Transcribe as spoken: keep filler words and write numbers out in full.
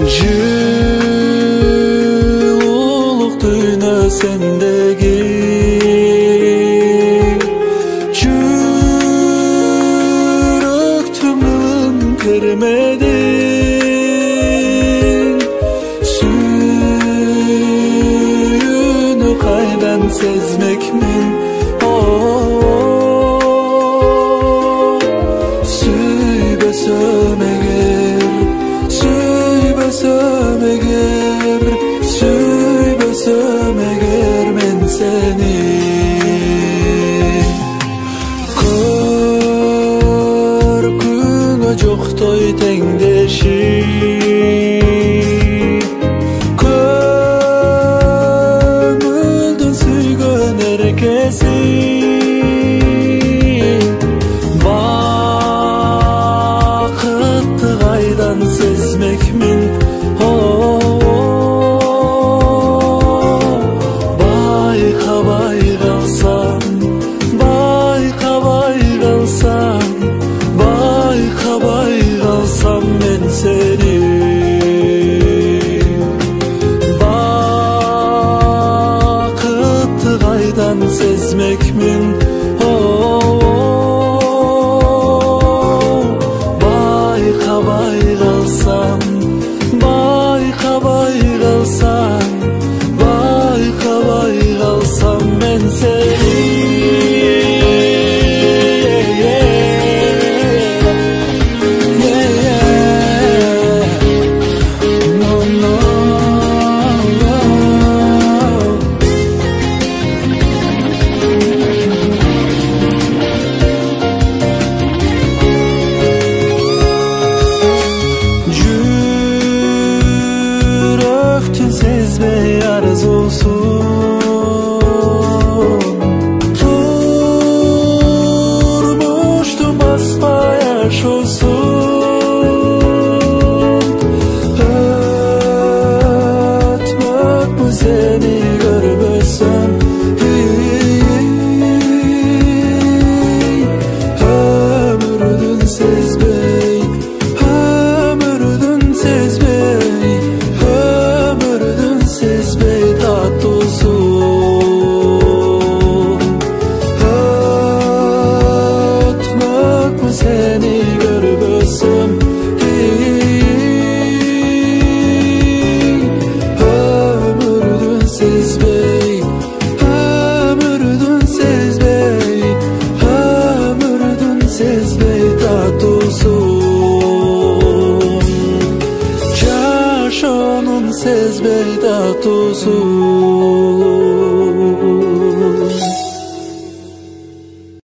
Жылулук дүйнө сендеги жүрөктүмүн термедин сүйүүнү кайдан сезмекмин Süybesem eğer, süybesem eğer, süybesem eğer men seni Körküňe joktoy tengdeşi Kömüldün süýgön herkesi Sezmekmin Bayka baygalsam Bayka baygalsam Bayka baygalsam men seni Bakıtty kaydan sezmekmin Bayka baygalsam Bayka baygalsam Bayka baygalsam men seni Sezmey arzusun Turmuştum basbayaş olsun Ötmek bu seni görmesem Ömürdün sezmey Ömürdün sezmey Sezmey tatlısun Ötmek bu seni görmesem Ömürdün sezmey Ömürdün sezmey Ömürdün sezmey tatlısun Yaşanın sezmey tatlısun